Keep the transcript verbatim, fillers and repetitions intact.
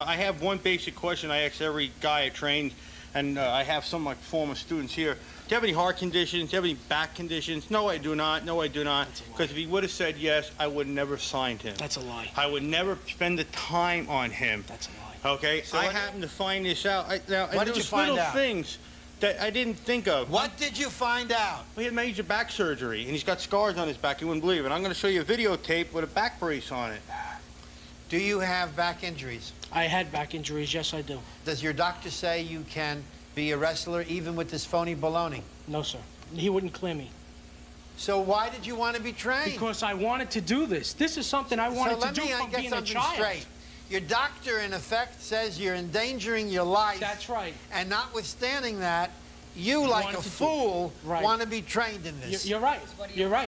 I have one basic question I ask every guy I train, and uh, I have some of my former students here. Do you have any heart conditions? Do you have any back conditions? No, I do not. No, I do not. Because if he would have said yes, I would never have signed him. That's a lie. I would never spend the time on him. That's a lie. Okay? So I what- happen to find this out. I, now, What did you find little out? things that I didn't think of. What did you find out? He had major back surgery, and he's got scars on his back. You wouldn't believe it. I'm going to show you a videotape with a back brace on it. Do you have back injuries? I had back injuries. Yes, I do. Does your doctor say you can be a wrestler even with this phony baloney? No, sir. He wouldn't clear me. So why did you want to be trained? Because I wanted to do this. This is something I wanted so let to do me from get being a something child. straight. Your doctor, in effect, says you're endangering your life. That's right. And notwithstanding that, you, like Wanted a to do- fool, Right. want to be trained in this. You're, you're right. You're right.